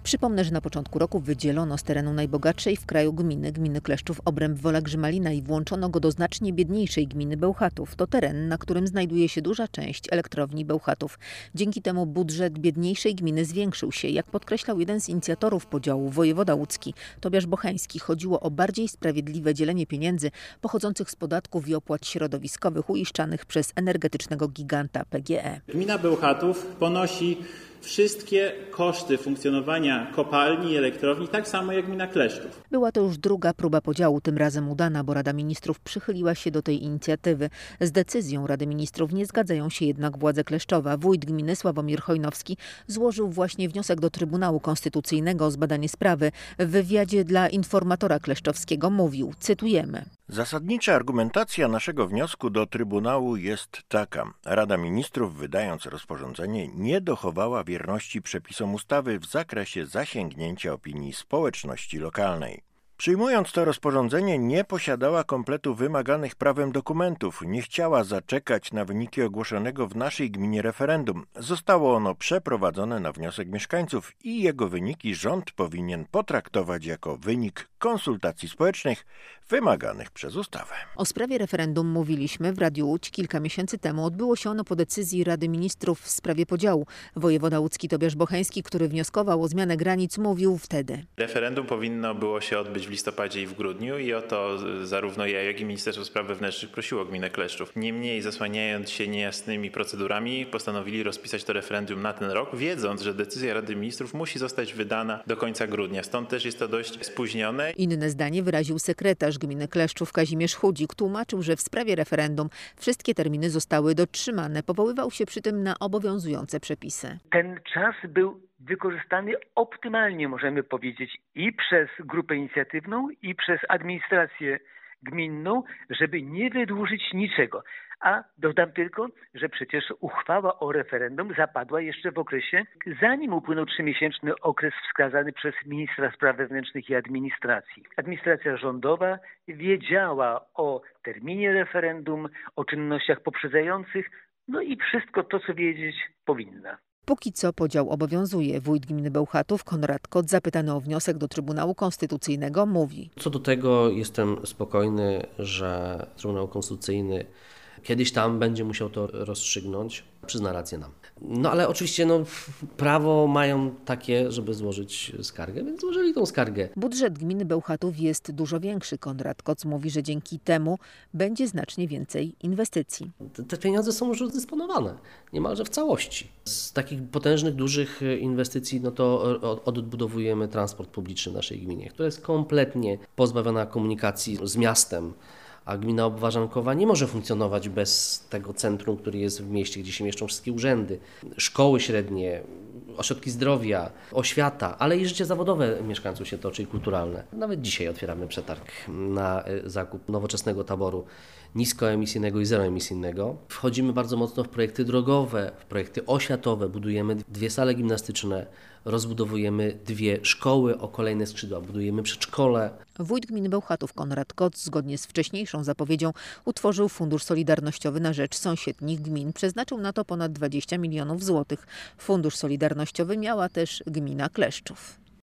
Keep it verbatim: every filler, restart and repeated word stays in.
Przypomnę, że na początku roku wydzielono z terenu najbogatszej w kraju gminy, gminy Kleszczów, obręb Wola Grzymalina i włączono go do znacznie biedniejszej gminy Bełchatów. To teren, na którym znajduje się duża część elektrowni Bełchatów. Dzięki temu budżet biedniejszej gminy zwiększył się. Jak podkreślał jeden z inicjatorów podziału, wojewoda łódzki, Tobiasz Bocheński, chodziło o bardziej sprawiedliwe dzielenie pieniędzy pochodzących z podatków i opłat środowiskowych uiszczanych przez energetycznego giganta P G E. Gmina Bełchatów ponosi wszystkie koszty funkcjonowania kopalni i elektrowni, tak samo jak gmina Kleszczów. Była to już druga próba podziału, tym razem udana, bo Rada Ministrów przychyliła się do tej inicjatywy. Z decyzją Rady Ministrów nie zgadzają się jednak władze Kleszczowa. Wójt gminy Sławomir Chojnowski złożył właśnie wniosek do Trybunału Konstytucyjnego o zbadanie sprawy. W wywiadzie dla Informatora Kleszczowskiego mówił, cytujemy: Zasadnicza argumentacja naszego wniosku do Trybunału jest taka. Rada Ministrów, wydając rozporządzenie, nie dochowała wierności przepisom ustawy w zakresie zasięgnięcia opinii społeczności lokalnej. Przyjmując to rozporządzenie, nie posiadała kompletu wymaganych prawem dokumentów, nie chciała zaczekać na wyniki ogłoszonego w naszej gminie referendum. Zostało ono przeprowadzone na wniosek mieszkańców i jego wyniki rząd powinien potraktować jako wynik konsultacji społecznych wymaganych przez ustawę. O sprawie referendum mówiliśmy w Radiu Łódź kilka miesięcy temu. Odbyło się ono po decyzji Rady Ministrów w sprawie podziału. Wojewoda łódzki Tobiasz Bocheński, który wnioskował o zmianę granic, mówił wtedy: Referendum powinno było się odbyć w listopadzie i w grudniu i o to zarówno ja, jak i Ministerstwo Spraw Wewnętrznych prosiło gminę Kleszczów. Niemniej, zasłaniając się niejasnymi procedurami, postanowili rozpisać to referendum na ten rok, wiedząc, że decyzja Rady Ministrów musi zostać wydana do końca grudnia. Stąd też jest to dość spóźnione. Inne zdanie wyraził sekretarz gminy Kleszczów Kazimierz Chudzik. Tłumaczył, że w sprawie referendum wszystkie terminy zostały dotrzymane. Powoływał się przy tym na obowiązujące przepisy. Ten czas był wykorzystany optymalnie, możemy powiedzieć, i przez grupę inicjatywną, i przez administrację gminną, żeby nie wydłużyć niczego. A dodam tylko, że przecież uchwała o referendum zapadła jeszcze w okresie, zanim upłynął trzymiesięczny okres wskazany przez ministra spraw wewnętrznych i administracji. Administracja rządowa wiedziała o terminie referendum, o czynnościach poprzedzających, no i wszystko to, co wiedzieć powinna. Póki co podział obowiązuje. Wójt gminy Bełchatów Konrad Kot, zapytany o wniosek do Trybunału Konstytucyjnego, mówi: Co do tego jestem spokojny, że Trybunał Konstytucyjny kiedyś tam będzie musiał to rozstrzygnąć, przyzna rację nam. No ale oczywiście no, prawo mają takie, żeby złożyć skargę, więc złożyli tą skargę. Budżet gminy Bełchatów jest dużo większy. Konrad Koc mówi, że dzięki temu będzie znacznie więcej inwestycji. Te, te pieniądze są już rozdysponowane, niemalże w całości. Z takich potężnych, dużych inwestycji no to odbudowujemy transport publiczny w naszej gminie, która jest kompletnie pozbawiona komunikacji z miastem. A gmina Obwarzankowa nie może funkcjonować bez tego centrum, który jest w mieście, gdzie się mieszczą wszystkie urzędy, szkoły średnie, ośrodki zdrowia, oświata, ale i życie zawodowe mieszkańców się toczy i kulturalne. Nawet dzisiaj otwieramy przetarg na zakup nowoczesnego taboru niskoemisyjnego i zeroemisyjnego. Wchodzimy bardzo mocno w projekty drogowe, w projekty oświatowe, budujemy dwie sale gimnastyczne, rozbudowujemy dwie szkoły o kolejne skrzydła, budujemy przedszkole. Wójt gminy Bełchatów Konrad Koc zgodnie z wcześniejszą zapowiedzią utworzył Fundusz Solidarnościowy na rzecz sąsiednich gmin. Przeznaczył na to ponad dwadzieścia milionów złotych. Fundusz Solidarnościowy miała też gmina Kleszczów.